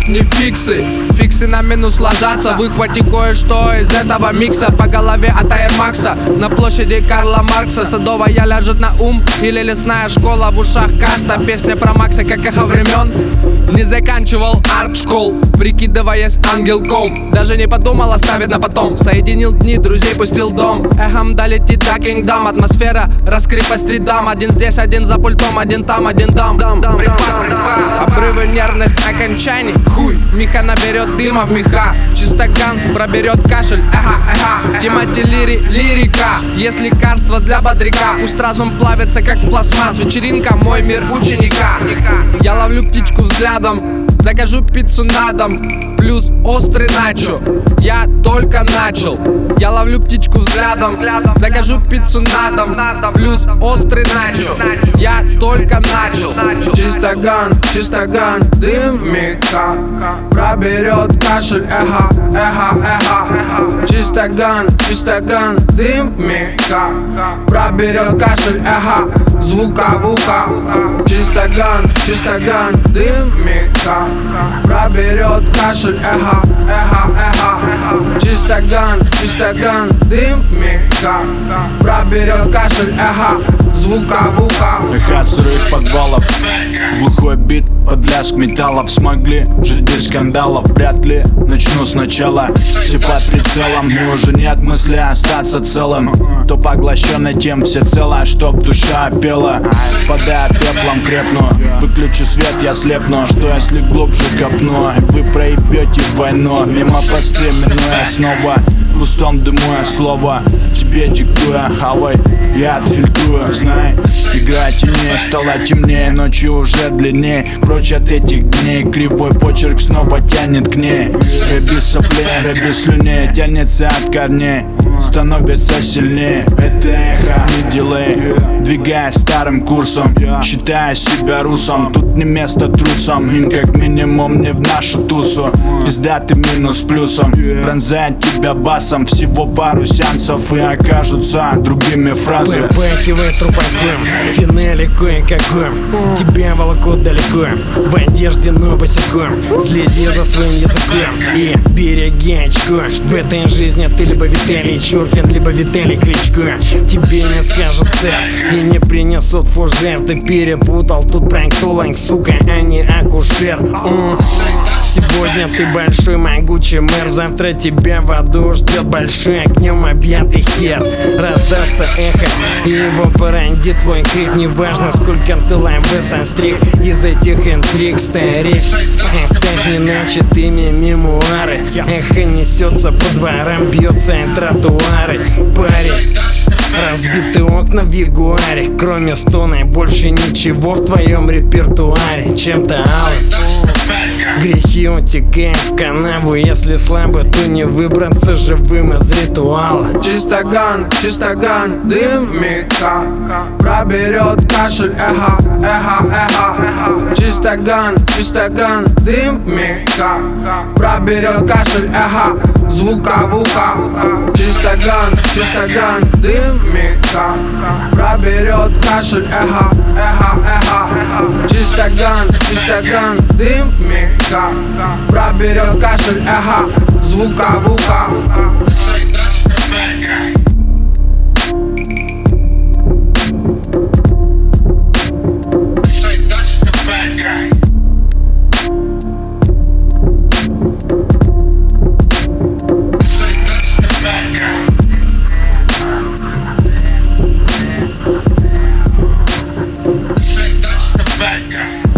не фиксы. Фиксы на минус ложатся. Выхвати кое-что из этого микса. По голове от Air Max'а на площади Карла Маркса. Садовая ляжет на ум или лесная школа. В ушах каста, песня про Макса, как эхо времен. Не заканчивал арт-школ, прикидываясь ангелком. Даже не подумал оставить на потом. Соединил дни, друзей пустил дом. Эхом долетит до Кингдом. Атмосфера раскрепостит дам. Один здесь, один за пультом, один там, один там. Обрывы нервных окончаний. Хуй, Миха наберет дыма в меха. Чистоган проберет кашель. Тимати лирика. Есть лекарство для бодряка. Пусть разум плавится как пластмасс. Вечеринка, мой мир ученика. Я ловлю птичку взглядом. Закажу пиццу на дом, плюс острый начо. Я только начал. Я ловлю птичку взглядом. Закажу пиццу на дом, плюс острый начо. Я только начал. Чистоган, дым в меха. Проберет кашель, эхо. Чистоган, дым в меха. Проберет кашель, звука в ухо. Чистоган, дым в меха. Проберет кашель, эхо. Чистоган, дым в меха. Проберет кашель, звука в ухо. Эхо сырых подвалов, глухой бит под лязг металлов. Смогли жить без скандалов, вряд ли начну сначала. Все под прицелом, и уже нет мысли остаться целым. То поглощенный тем всецело, чтоб душа пела. Падая пеплом крепну, выключу свет, я слепну. Что если глубже копну, вы проебете войну. Мимо посты минуя снова, в пустом дыму я слово тебе диктуя. Хавай, я отфильтрую, знай. Игра теней стала темнее, ночью уже длиннее. Прочь от этих дней, кривой почерк снова тянет к ней. Рэби соплей, рэби слюней, тянется от корней, становится сильнее. Это эхо, не дилей, двигаясь старым курсом, считая себя русом. Тут не место трусам, им как минимум не в нашу тусу. Пиздатый минус плюсом, пронзает тебя басом. Всего пару сеансов и окажутся другими фразами. Попахивает трупаком, финали кое-каком. Тебя волокут далеко, в одежде, но босиком. Следи за своим языком и береги очко. В этой жизни ты либо Виталий Чуркин, либо Виталий Кличко. Тебе не скажут сэр и не принесут фужер. Ты перепутал тут пранктолог, сука, а не акушер. Сегодня ты большой могучий мэр, завтра тебя в аду ждет большой огнем объятый хер. Раздастся эхо и его породит твой крик. Неважно, сколько ты лайвеса стриг из этих интриг, старик. Оставь неначатыми мемуары. Эхо несется по дворам, бьется и тротуары. Парень, разбитые окна в ягуаре. Кроме стона больше ничего в твоем репертуаре. Чем-то алым грехи утекают в канаву. Если слабо, то не выбраться живым из ритуала. Чистоган, дым в меха. Проберет кашель, эхо. Чистоган, дым в меха. Проберет кашель, звука в ухо. Чистоган, дым в меха. Проберет кашель, эхо. Чистоган, дым в меха. Проберет кашель, звука в ухо. Bad guy.